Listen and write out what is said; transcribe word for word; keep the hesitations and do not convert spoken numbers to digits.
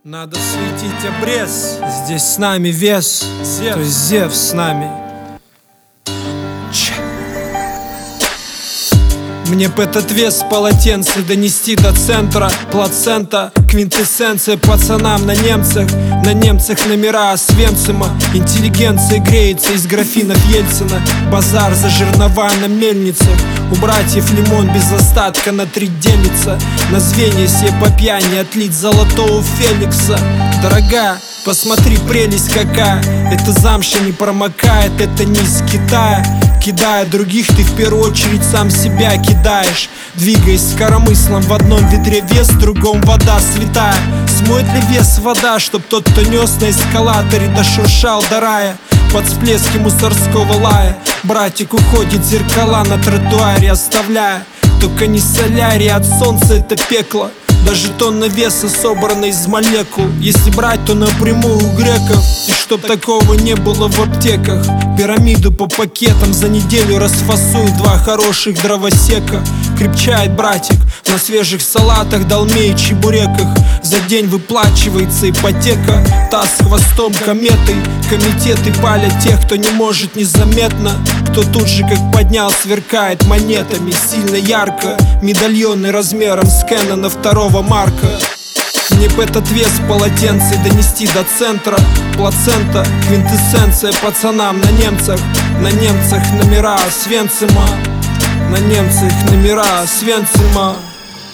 Надо светить обрез. Здесь с нами вес, Зевс. То есть Зевс с нами. Че? Мне б этот вес полотенце донести до центра. Плацента, квинтэссенция пацанам на немцах. На немцах номера Освенцима. Интеллигенция греется из графинов Ельцина. Базар за жернова на мельницах. У братьев лимон без остатка на три делится. На звенья себе по пьяни отлить золотого Феликса. Дорогая, посмотри, прелесть какая. Это замша не промокает, это не из Китая. Кидая других, ты в первую очередь сам себя кидаешь. Двигаясь с коромыслом, в одном ведре вес, в другом вода святая. Смоет ли вес вода, чтоб тот, кто нес на эскалаторе, дошуршал до рая? Под всплески мусорского лая братик уходит, зеркала на тротуаре оставляя. Только не солярий, от солнца это пекло. Даже тонна веса собрана из молекул. Если брать, то напрямую у греков. И чтоб такого не было в аптеках. Пирамиду по пакетам за неделю расфасует два хороших дровосека. Крепчает братик на свежих салатах, долме и чебуреках. За день выплачивается ипотека. Таз с хвостом кометой. Комитеты палят тех, кто не может незаметно. Кто тут же как поднял, сверкает монетами. Сильно ярко, медальоны размером с Кэнона второго марка. Мне б этот вес полотенце донести до центра. Плацента, квинтэссенция пацанам на немцах. На немцах номера Освенцима. На немцах номера Освенцима.